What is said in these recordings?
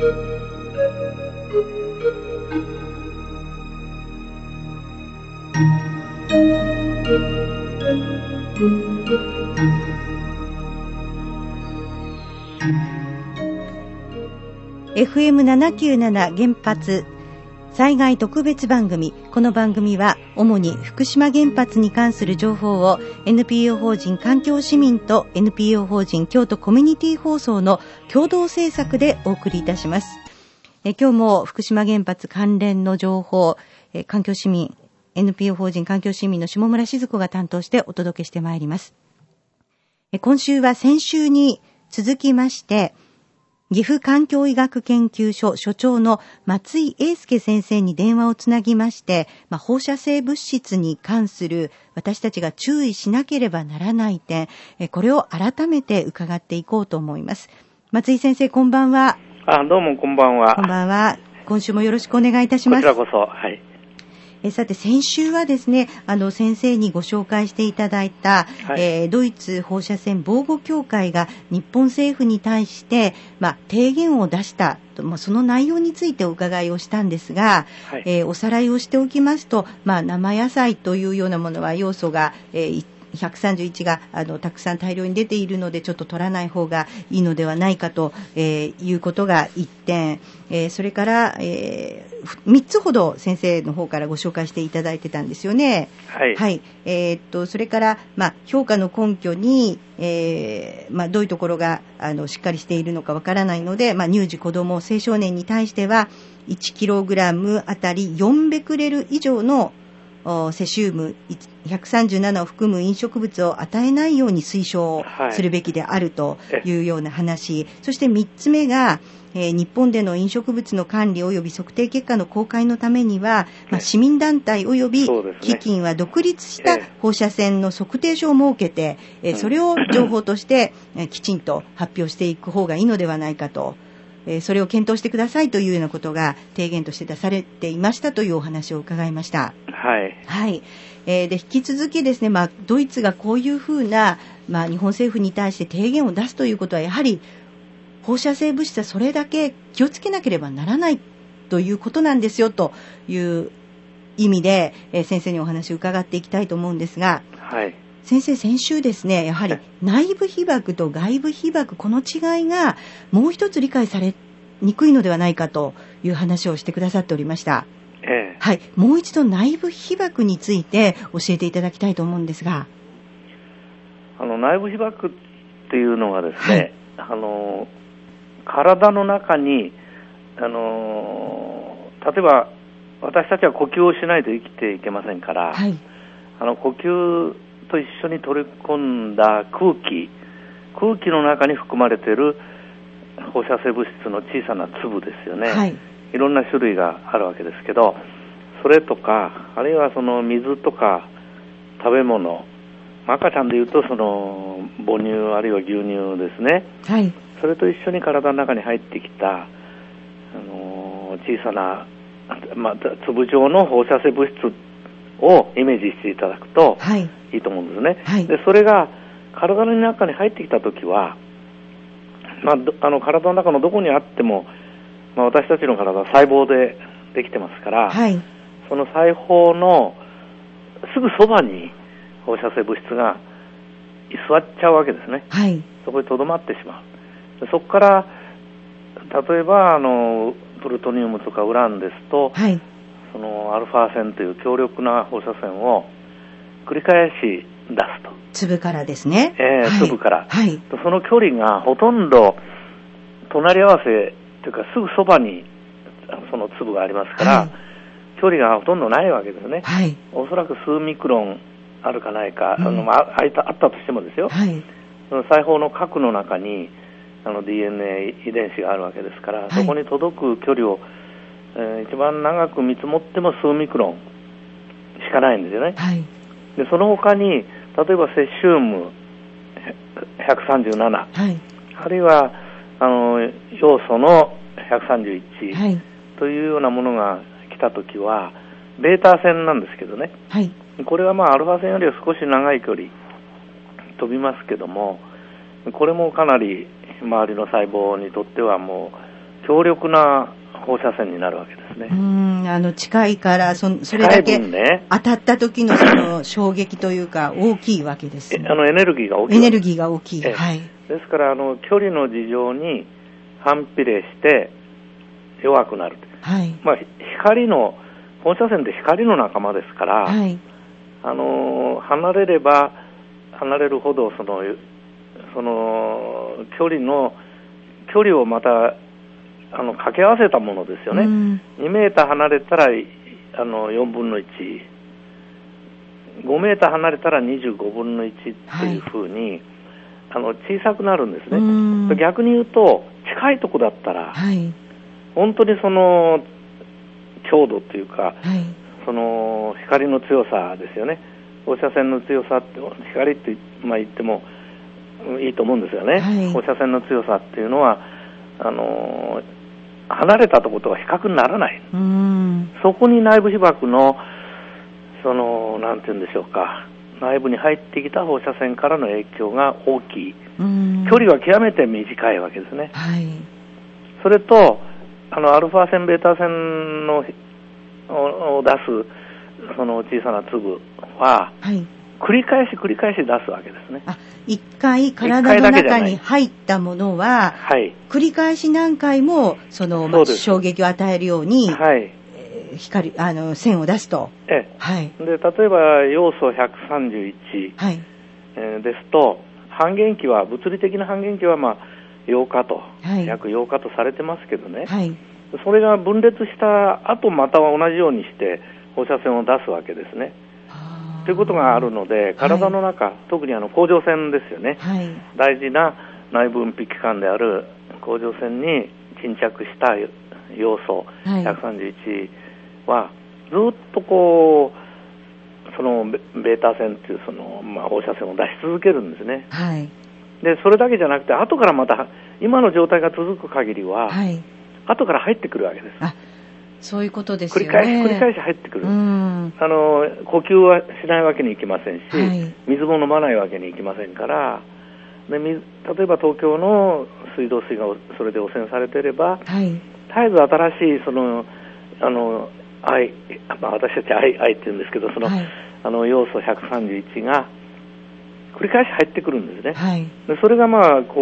FM797 原発災害特別番組。この番組は主に福島原発に関する情報を NPO 法人環境市民と NPO 法人京都コミュニティ放送の共同制作でお送りいたします。今日も福島原発関連の情報、環境市民 NPO 法人環境市民の下村静子が担当してお届けしてまいります。今週は先週に続きまして岐阜環境医学研究所所長の松井英介先生に電話をつなぎまして、放射性物質に関する私たちが注意しなければならない点、これを改めて伺っていこうと思います。松井先生、こんばんは。 どうもこんばんは。 こんばんは。今週もよろしくお願いいたします。 こちらこそ。はい。 さて先週はですね、先生にご紹介していただいた、ドイツ放射線防護協会が日本政府に対して、提言を出したと、その内容についてお伺いをしたんですが、おさらいをしておきますと、生野菜というようなものは要素が、131がたくさん大量に出ているのでちょっと取らない方がいいのではないかと、いうことが1点、それから、3つほど先生の方からご紹介していただいてたんですよね。はい。それから、評価の根拠に、どういうところがしっかりしているのかわからないので、乳児子ども青少年に対しては 1kg あたり4ベクレル以上のセシウム137を含む飲食物を与えないように推奨するべきであるというような話、そして3つ目が、日本での飲食物の管理及び測定結果の公開のためには、市民団体及び基金は独立した放射線の測定書を設けて、それを情報としてきちんと発表していく方がいいのではないかと、それを検討してくださいというようなことが提言として出されていましたというお話を伺いました。はい。はい。で引き続きですね、ドイツがこういうふうな、日本政府に対して提言を出すということはやはり放射性物質はそれだけ気をつけなければならないということなんですよという意味で、先生にお話を伺っていきたいと思うんですが、はい。先生、先週ですね、やはり内部被曝と外部被曝、この違いがもう一つ理解されにくいのではないかという話をしてくださっておりました。はい。もう一度内部被曝について教えていただきたいと思うんですが。 内部被曝っていうのはですね、体の中に、例えば私たちは呼吸をしないと生きていけませんから、呼吸と一緒に取り込んだ空気の中に含まれている放射性物質の小さな粒ですよね。いろんな種類があるわけですけど、それとかあるいはその水とか食べ物、赤ちゃんでいうとその母乳あるいは牛乳ですね、それと一緒に体の中に入ってきた、小さな、粒状の放射性物質をイメージしていただくといいと思うんですね。でそれが体の中に入ってきたときは、体の中のどこにあっても、私たちの体は細胞でできてますから、その細胞のすぐそばに放射性物質が居座っちゃうわけですね。そこにとどまってしまう。そこから例えばプルトニウムとかウランですと、そのアルファ線という強力な放射線を繰り返し出すと。 粒からですね。 粒から、その距離がほとんど隣り合わせというかすぐそばにその粒がありますから、距離がほとんどないわけですね。おそらく数ミクロンあるかないか、あったとしてもですよ、その細胞の核の中にDNA 遺伝子があるわけですから、そこに届く距離を、一番長く見積もっても数ミクロンしかないんですよね。でその他に例えばセシウム137、あるいは要素の131、というようなものが来たときはベータ線なんですけどね、これはアルファ線よりは少し長い距離飛びますけども、これもかなり周りの細胞にとってはもう強力な放射線になるわけですね。 近いからそれだけ当たった時のその衝撃というか大きいわけです、ね。 エネルギーが大きい。 エネルギーが大きい。はい。 ですから距離の事情に反比例して弱くなる。 はい。 放射線って光の仲間ですから、はい、離れれば離れるほどその距離をまた掛け合わせたものですよね。2メーター離れたら4分の1、5メーター離れたら25分の1っていうふうに、はい、小さくなるんですね。逆に言うと近いとこだったら、はい、本当にその強度というか、はい、その光の強さですよね。放射線の強さって光って言ってもいいと思うんですよね。はい、放射線の強さっていうのは離れたところとは比較にならない。そこに内部被曝のなんて言うんでしょうか、内部に入ってきた放射線からの影響が大きい。距離は極めて短いわけですね。はい、それとアルファ線ベータ線を出すその小さな粒は、はい、繰り返し出すわけですね。 一回体の中に入ったものは、はい、繰り返し何回も衝撃を与えるように、はい、線を出すと。 はい、で例えば要素131、はい、ですと物理的な半減期は8日と、はい、約8日とされてますけどね、はい、それが分裂した後また同じようにして放射線を出すわけですね。ということがあるので、体の中、はい、特に甲状腺ですよね、はい、大事な内分泌器官である甲状腺に沈着した要素131はずっとそのベータ線という放射線を出し続けるんですね。はい、でそれだけじゃなくて後からまた今の状態が続く限りは、はい、後から入ってくるわけです。 そういうことですよね。 繰り返し入ってくる。呼吸はしないわけにいきませんし、はい、水も飲まないわけにいきませんから、例えば東京の水道水がそれで汚染されていれば、はい、絶えず新しい私たち愛って言うんですけど、はい、要素131が繰り返し入ってくるんですね。はい、でそれが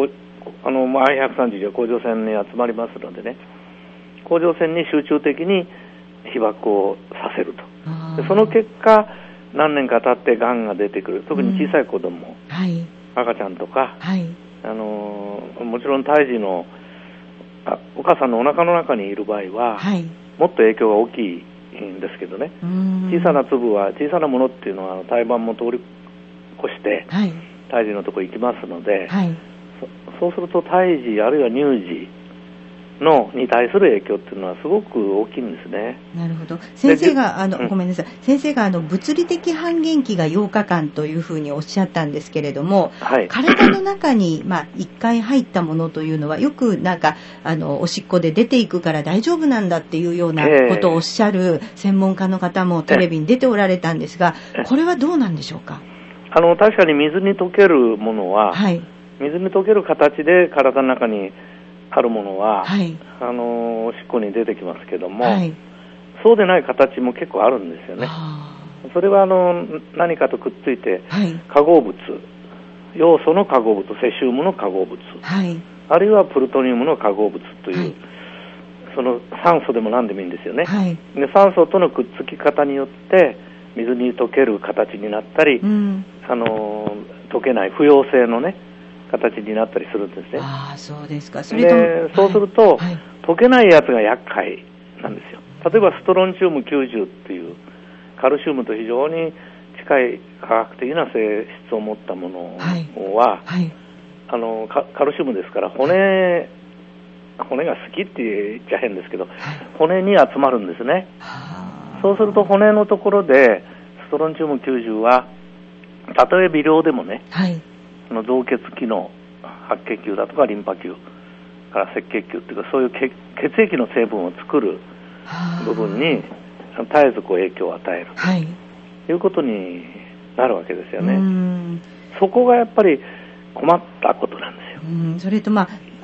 I130 は甲状腺に集まりますのでね、甲状腺に集中的に被曝をさせると。でその結果何年か経ってがんが出てくる。特に小さい子供、はい、赤ちゃんとか、はい、もちろん胎児のお母さんのお腹の中にいる場合は、はい、もっと影響が大きいんですけどね。小さな粒は小さなものっていうのは胎盤も通り越して、はい、胎児のところに行きますので、はい、そうすると胎児あるいは乳児に対する影響っていうのはすごく大きいんですね。 なるほど。先生がごめんなさい。先生が物理的半減期が8日間というふうにおっしゃったんですけれども、はい、体の中に1回入ったものというのはよくおしっこで出ていくから大丈夫なんだっていうようなことをおっしゃる専門家の方もテレビに出ておられたんですが、これはどうなんでしょうか。 確かに水に溶けるものは、はい、水に溶ける形で体の中にあるものは、はい、おしっこに出てきますけども、はい、そうでない形も結構あるんですよね。それは何かとくっついて、はい、化合物、要素の化合物、セシウムの化合物、はい、あるいはプルトニウムの化合物という、はい、その酸素でも何でもいいんですよね。はい、で酸素とのくっつき方によって水に溶ける形になったり、溶けない不溶性のね形になったりするんですね。 そうですか。 そうすると、はい、溶けないやつが厄介なんですよ。例えばストロンチウム90っていうカルシウムと非常に近い科学的な性質を持ったものは、はいはい、カルシウムですから骨が好きって言っちゃ変ですけど、はい、骨に集まるんですね。そうすると骨のところでストロンチウム90はたとえ微量でもね、はい、造血機能、白血球だとかリンパ球から赤血球っていうかそういう血液の成分を作る部分に絶えず影響を与える、はい、ということになるわけですよね。そこがやっぱり困ったことなんですよ。 それと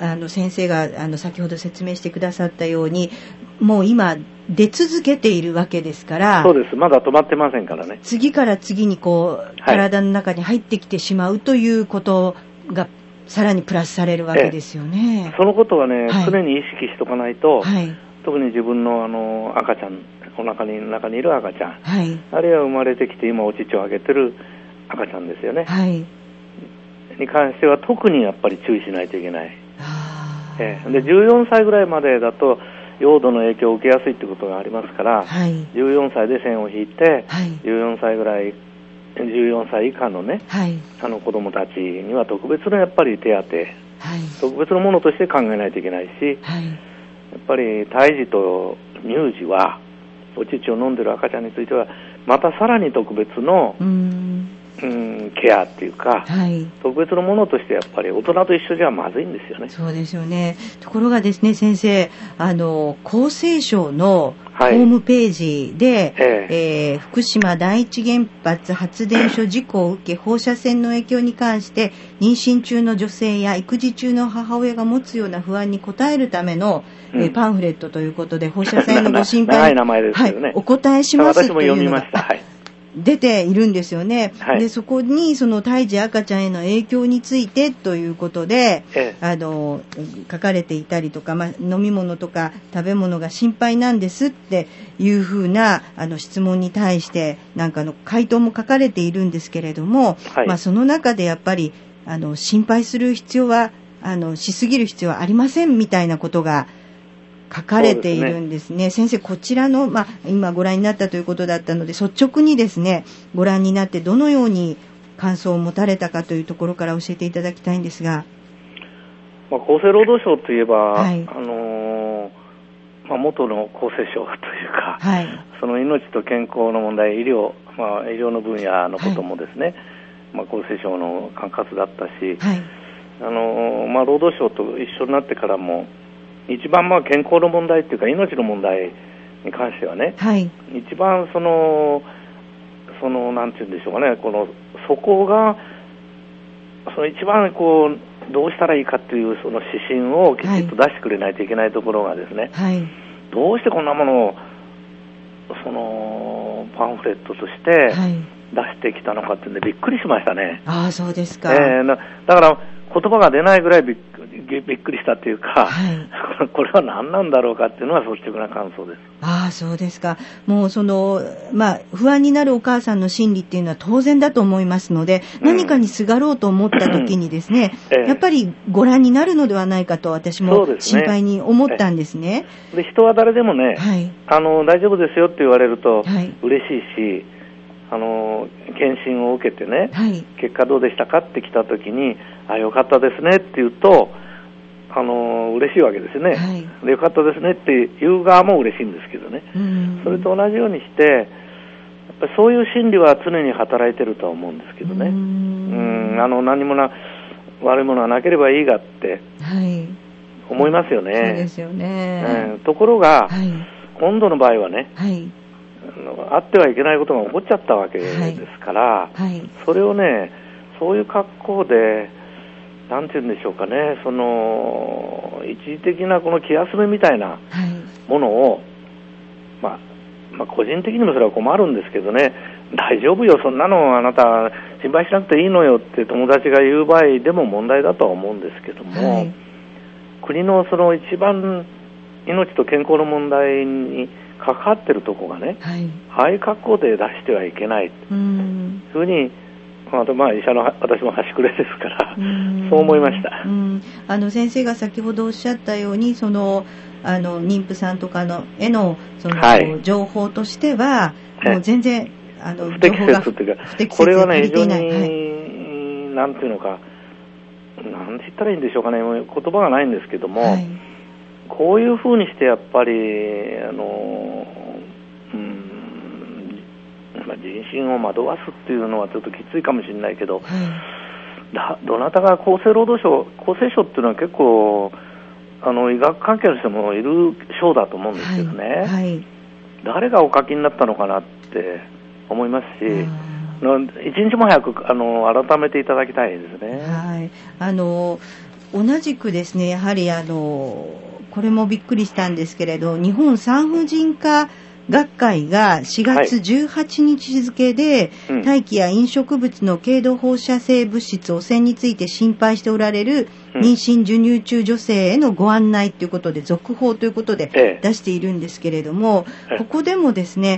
先生が先ほど説明してくださったように、もう今出続けているわけですから。 そうです。まだ止まってませんからね。 次から次に体の中に入ってきてしまうということがさらにプラスされるわけですよね。 そのことはね、常に意識しとかないと、特に自分の赤ちゃん、お中にいる赤ちゃん、あるいは生まれてきて今お乳をあげてる赤ちゃんですよね、に関しては特にやっぱり注意しないといけない。で14歳ぐらいまでだと用土の影響を受けやすいということがありますから、14歳で線を引いて、14歳以下のね、子どもたちには特別のやっぱり手当、特別のものとして考えないといけないし、やっぱり胎児と乳児はお乳を飲んでる赤ちゃんについてはまたさらに特別のケアっていうか、特別のものとしてやっぱり大人と一緒じゃまずいんですよね。 そうですよね。ところがですね、先生、厚生省のホームページで、福島第一原発発電所事故を受け放射線の影響に関して妊娠中の女性や育児中の母親が持つような不安に応えるための、パンフレットということで放射線のご心配長い名前ですよね、 お答えしますというのが私も読みました。 出ているんですよね。でそこにその胎児赤ちゃんへの影響についてということで、書かれていたりとか、飲み物とか食べ物が心配なんですっていうふうな質問に対してなんか回答も書かれているんですけれども、その中でやっぱり心配する必要はしすぎる必要はありませんみたいなことが書かれているんですね。先生、こちらの、今ご覧になったということだったので、率直にですね、ご覧になってどのように感想を持たれたかというところから教えていただきたいんですが。 厚生労働省といえば、元の厚生省というか、その命と健康の問題、医療の分野のこともですね、厚生省の管轄だったし、労働省と一緒になってからも、一番健康の問題っていうか命の問題に関してはね、一番なんていうんでしょうかね、そこが一番どうしたらいいかっていうその指針をきちっと出してくれないといけないところがですね、どうしてこんなものをパンフレットとして出してきたのかっていうんでびっくりしましたね。 そうですか。 だから言葉が出ないぐらいびっくりしたというか、これは何なんだろうかっていうのが率直な感想です。 そうですか。もう不安になるお母さんの心理っていうのは当然だと思いますので、何かにすがろうと思った時にですね、やっぱりご覧になるのではないかと私も心配に思ったんですね。 で人は誰でもね、大丈夫ですよって言われると嬉しいし、検診を受けてね、結果どうでしたかって来た時によかったですねって言うと嬉しいわけですね、でよかったですねって言う側も嬉しいんですけどね、それと同じようにしてやっぱりそういう心理は常に働いてるとは思うんですけどね、何も悪いものはなければいいがって思いますよね。 そうですよね。 ところが、今度の場合はね、あってはいけないことが起こっちゃったわけですから、それをね、そういう格好でなんて言うんでしょうかね、一時的なこの気休めみたいなものを、個人的にもそれは困るんですけどね、大丈夫よ、そんなのあなた心配しなくていいのよって友達が言う場合でも問題だとは思うんですけども、国の一番命と健康の問題に関わってるところがね、ああいう格好で出してはいけないというふうに、医者の私も端くれですからそう思いました。 先生が先ほどおっしゃったように妊婦さんとかへの情報としては、もう全然不適切というか、これはね非常になんていうのか、なんて言ったらいいんでしょうかね、言葉がないんですけども、こういうふうにしてやっぱり人心を惑わすっていうのはちょっときついかもしれないけど、どなたが厚生省っていうのは結構医学関係の人もいる省だと思うんですけどね、誰がお書きになったのかなって思いますし、一日も早く改めていただきたいですね。 同じくですね、やはりこれもびっくりしたんですけれど、日本産婦人科学会が4月18日付で、大気や飲食物の軽度放射性物質汚染について心配しておられる妊娠授乳中女性へのご案内ということで、続報ということで出しているんですけれども、ここでもですね、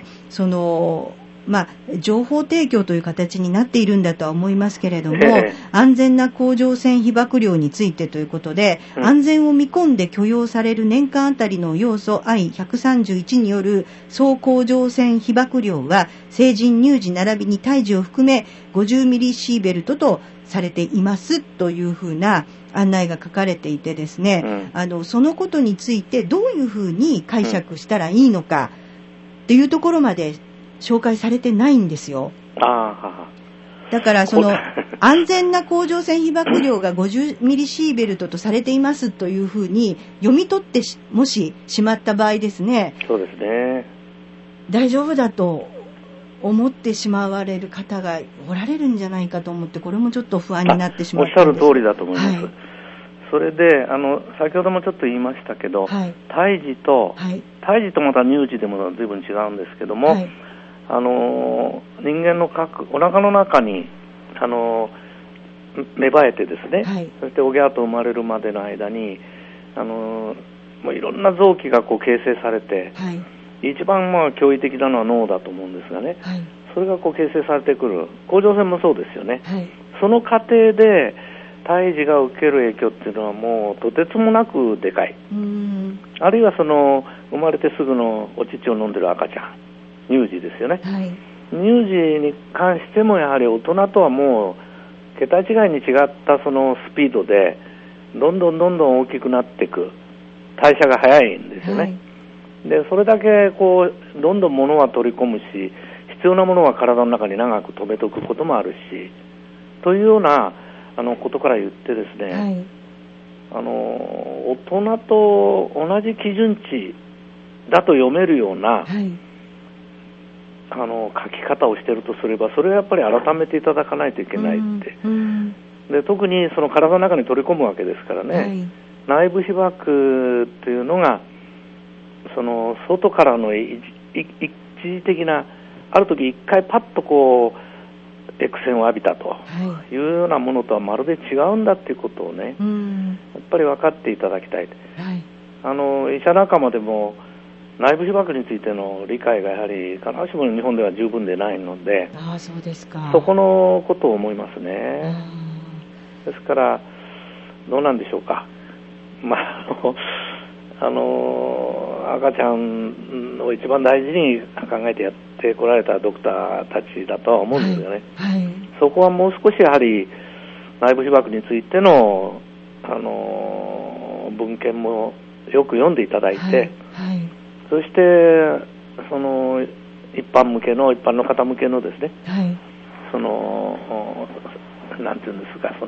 情報提供という形になっているんだとは思いますけれども、安全な甲状腺被曝量についてということで、安全を見込んで許容される年間あたりの要素 I131 による総甲状腺被曝量は、成人乳児並びに胎児を含め50ミリシーベルトとされていますというふうな案内が書かれていてですね、そのことについてどういうふうに解釈したらいいのかっていうところまで紹介されてないんですよ。だから安全な甲状腺被曝量が50ミリシーベルトとされていますというふうに読み取ってもししまった場合ですね。 そうですね。 大丈夫だと思ってしまわれる方がおられるんじゃないかと思って、これもちょっと不安になってしまったんです。 おっしゃる通りだと思います。それで先ほどもちょっと言いましたけど、胎児とまた乳児でも随分違うんですけども、人間のお腹の中に芽生えてですね、そしておぎゃーと生まれるまでの間にもういろんな臓器が形成されて、一番驚異的なのは脳だと思うんですがね、それが形成されてくる。甲状腺もそうですよね。その過程で胎児が受ける影響っていうのはもうとてつもなくでかい。あるいは生まれてすぐのお乳を飲んでる赤ちゃん、乳児ですよね、乳児に関してもやはり大人とはもう桁違いに違ったそのスピードでどんどん大きくなっていく。代謝が早いんですよね、でそれだけどんどん物は取り込むし、必要なものは体の中に長く留めておくこともあるし、というようなことから言ってですね、大人と同じ基準値だと読めるような、書き方をしているとすれば、それはやっぱり改めていただかないといけないって、で特に体の中に取り込むわけですからね、内部被曝というのが外からの一時的な、ある時一回パッとX線を浴びたというようなものとはまるで違うんだということをね、やっぱり分かっていただきたい。医者仲間でも内部被曝についての理解がやはり必ずしも日本では十分でないので、 そうですか。 そこのことを思いますね。ですからどうなんでしょうか、赤ちゃんを一番大事に考えてやってこられたドクターたちだとは思うんですよね、そこはもう少しやはり内部被曝についての、文献もよく読んでいただいて、そして一般の方向けのですね、なんていうんですか、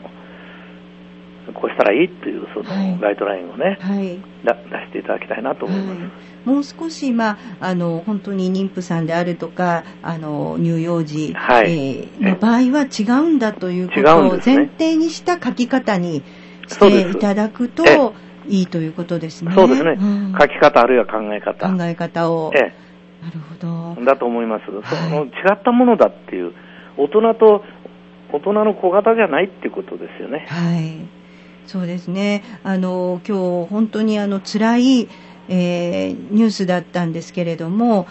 こうしたらいいというガイドラインをね、出していただきたいなと思います。 もう少し本当に妊婦さんであるとか乳幼児、の場合は違うんだということを前提にした書き方にしていただくといいということですね。 そうですね、書き方あるいは考え方を、なるほどだと思います。違ったものだっていう、大人の小型じゃないっていうことですよね。 そうですね。今日本当に辛い、ニュースだったんですけれども、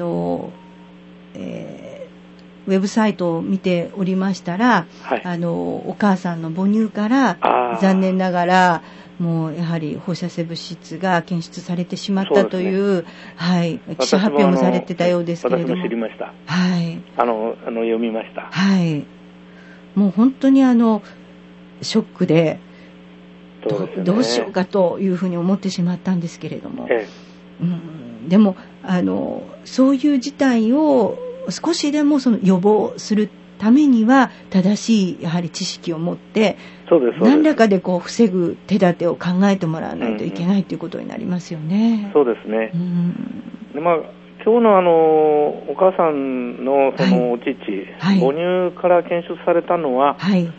ウェブサイトを見ておりましたら、お母さんの母乳から残念ながらもうやはり放射性物質が検出されてしまったという、記者発表もされてたようですけれども、 私も知りました。読みました。 もう本当にショックで、どうしようかというふうに思ってしまったんですけれども、でもそういう事態を少しでも予防するためには正しいやはり知識を持って何らかで防ぐ手立てを考えてもらわないといけないということになりますよね。 そうですね。で今日のお母さんのお乳、母乳から検出されたのは、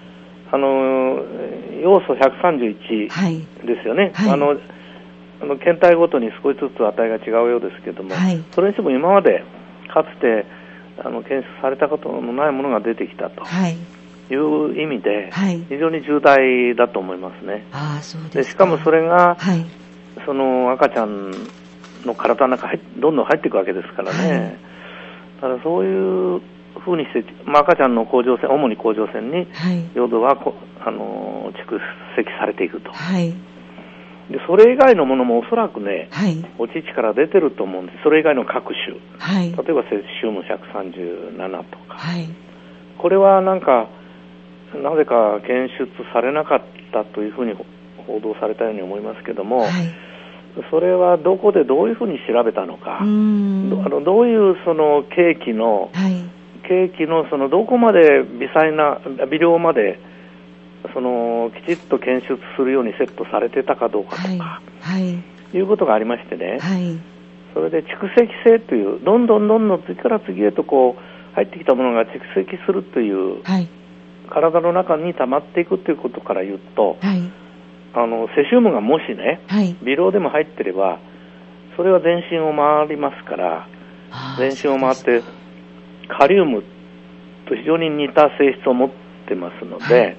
要素131ですよね。検体ごとに少しずつ値が違うようですけども、それにしても今までかつて検出されたことのないものが出てきたという意味で、非常に重大だと思いますね。でしかもそれが、その赤ちゃんの体の中にどんどん入っていくわけですからね。ただそういうふうにして、赤ちゃんの甲状腺、主に甲状腺にヨドが蓄積されていくと。でそれ以外のものもおそらくね、お乳から出てると思うんです。それ以外の各種、例えばセシウム137とか、これはなぜか検出されなかったというふうに報道されたように思いますけども、それはどこでどういうふうに調べたのか、どういうその計器のそのどこまで微量まできちっと検出するようにセットされてたかどうかとか、いうことがありましてね、それで蓄積性という、どんどん次から次へと入ってきたものが蓄積するという、体の中に溜まっていくということから言うと、セシウムがもしね、微量でも入ってれば、それは全身を回りますから、全身を回ってカリウムと非常に似た性質を持ってますので、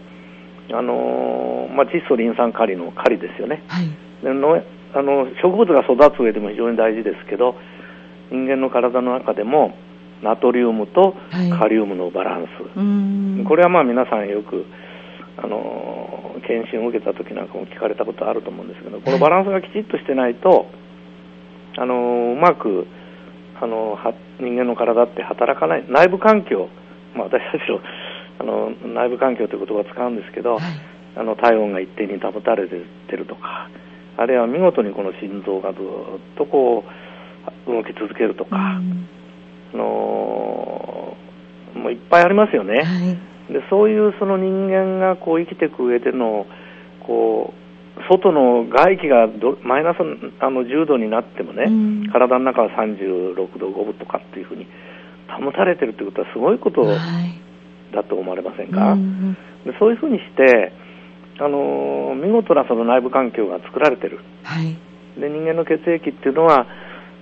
窒素リン酸カリのカリですよね。植物が育つ上でも非常に大事ですけど、人間の体の中でもナトリウムとカリウムのバランス、これは皆さんよく検診を受けた時なんかも聞かれたことあると思うんですけど、このバランスがきちっとしてないとうまく人間の体って働かない。内部環境、私たちの内部環境という言葉を使うんですけど、体温が一定に保たれているとか、あるいは見事にこの心臓がずっと動き続けるとか、もういっぱいありますよね。でそういうその人間が生きていく上での外の外気がマイナス10度になってもね、体の中は36度5分とかっていうふうに保たれてるということはすごいことだと思われませんか？でそういうふうにして見事なその内部環境が作られてる。で人間の血液っていうのは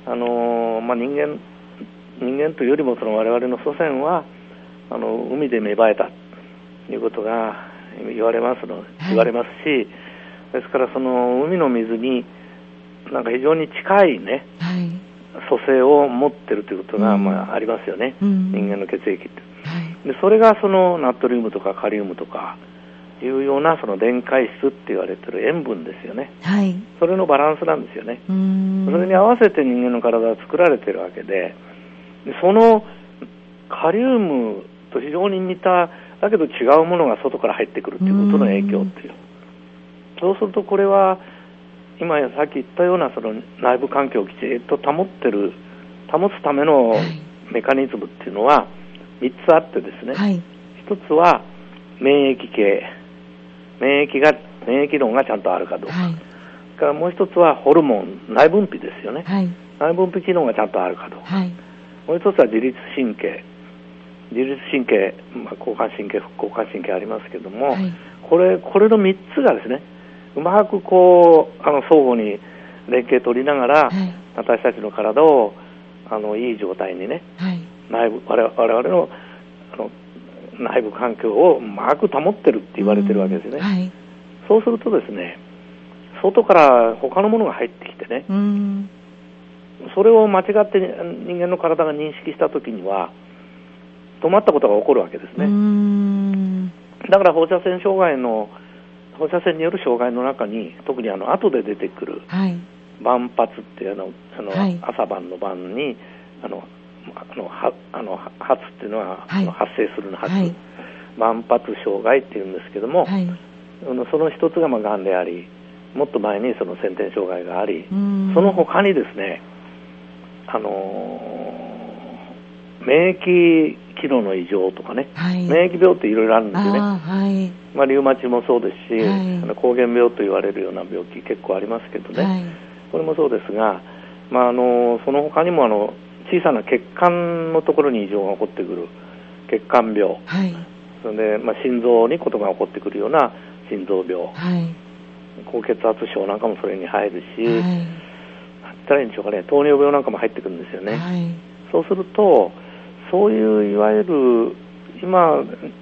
人間というよりも我々の祖先は海で芽生えたということが言われますし、ですからその海の水に非常に近いね、組成を持っているということがありますよね、人間の血液って。でそれがそのナトリウムとかカリウムとかいうようなその電解質って言われている塩分ですよね、それのバランスなんですよね。それに合わせて人間の体は作られているわけで、そのカリウムと非常に似ただけど違うものが外から入ってくるということの影響っていう、そうするとこれは今さっき言ったようなその内部環境をきちっと保つためのメカニズムっていうのは3つあってですね、1つは免疫系、免疫論がちゃんとあるかどうか、それからもう1つはホルモン、内分泌ですよね、内分泌機能がちゃんとあるかどうか、もう1つは自律神経、交感神経、副交感神経ありますけども、これの3つがですね、うまく相互に連携取りながら、私たちの体をいい状態にね、我々の内部環境をうまく保ってるって言われてるわけですね。そうするとですね、外から他のものが入ってきてね、それを間違って人間の体が認識したときには止まったことが起こるわけですね。だから放射線による障害の中に特に後で出てくる晩発っていう朝晩の晩に発っていうのは発生するの発、晩発障害っていうんですけども、その一つががんであり、もっと前にその先天障害があり、その他にですね、免疫機能の異常とかね、免疫病っていろいろあるんですよね。リウマチもそうですし、膠原病と言われるような病気結構ありますけどね、これもそうですが、その他にも小さな血管のところに異常が起こってくる血管病、そそれで、心臓にことが起こってくるような心臓病、高血圧症なんかもそれに入るし、なんて言ったらいいんでしょうかね、糖尿病なんかも入ってくるんですよね。そうすると、そういういわゆる今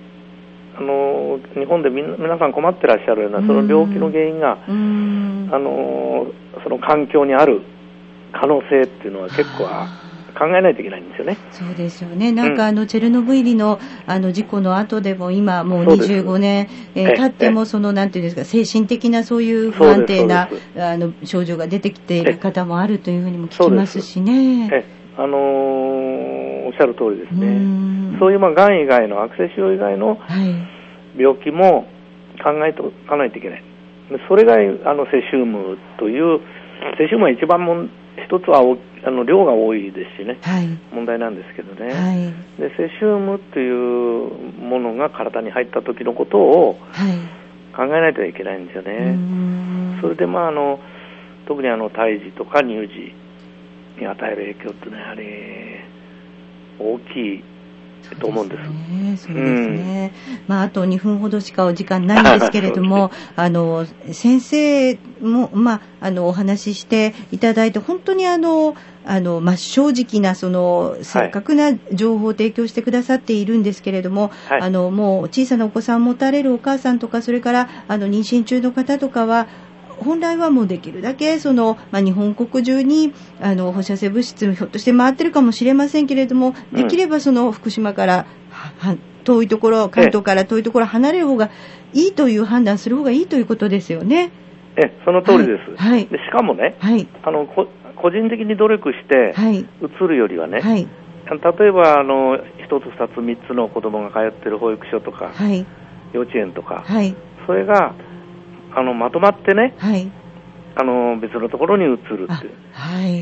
日本で皆さん困ってらっしゃるようなその病気の原因がその環境にある可能性っていうのは結構考えないといけないんですよね。 そうですよね。なんかチェルノブイリの事故の後でも今もう25年経ってもなんていうんですか、精神的なそういう不安定な症状が出てきている方もあるというふうにも聞きますしね。 おっしゃる通りですね。そういうがん以外の悪性腫瘍以外の病気も考えておかないといけない。それがセシウムという、セシウムは一番一つは量が多いですしね、問題なんですけどね、でセシウムというものが体に入った時のことを考えないといけないんですよね。それで特に胎児とか乳児に与える影響っていうのはやはり大きいと思うんです。 そうですね。あと2分ほどしかお時間ないんですけれども、先生もお話ししていただいて本当に正直な正確な情報を提供してくださっているんですけれども、もう小さなお子さんを持たれるお母さんとか、それから妊娠中の方とかは本来はもうできるだけ日本国中に放射性物質ひょっとして回ってるかもしれませんけれども、できれば福島から遠いところ、関東から遠いところ離れる方がいいという判断する方がいいということですよね。 その通りです。でしかもね、個人的に努力して移るよりはね、例えば1つ2つ3つの子供が通っている保育所とか、幼稚園とか、それがまとまってね、別のところに移るっていう、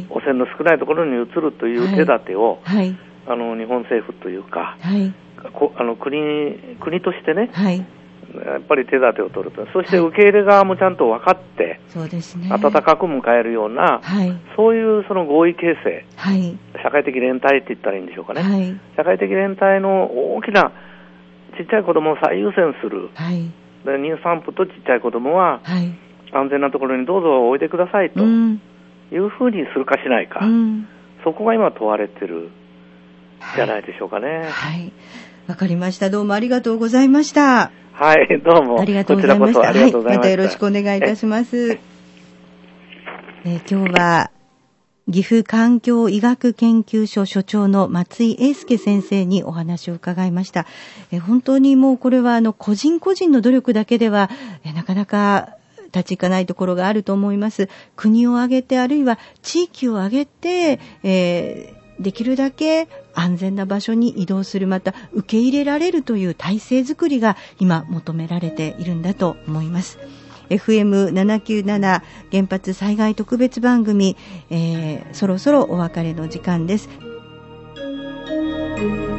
汚染の少ないところに移るという手立てを、日本政府というか、国としてね、やっぱり手立てを取ると、そして受け入れ側もちゃんと分かって、温かく迎えるような、そういう合意形成、社会的連帯って言ったらいいんでしょうかね、社会的連帯の大きなちっちゃい子供を最優先する、妊産婦とちっちゃい子供は、安全なところにどうぞおいでくださいというふうにするかしないか、そこが今問われてるじゃないでしょうかね。 わかりました。どうもありがとうございました。 どうもありがとうございました。またよろしくお願いいたします。今日は岐阜環境医学研究所所長の松井英介先生にお話を伺いました。本当にもうこれは個人個人の努力だけではなかなか立ち行かないところがあると思います。国を挙げて、あるいは地域を挙げて、できるだけ安全な場所に移動する、また受け入れられるという体制づくりが今求められているんだと思います。FM797 原発災害特別番組、そろそろお別れの時間です。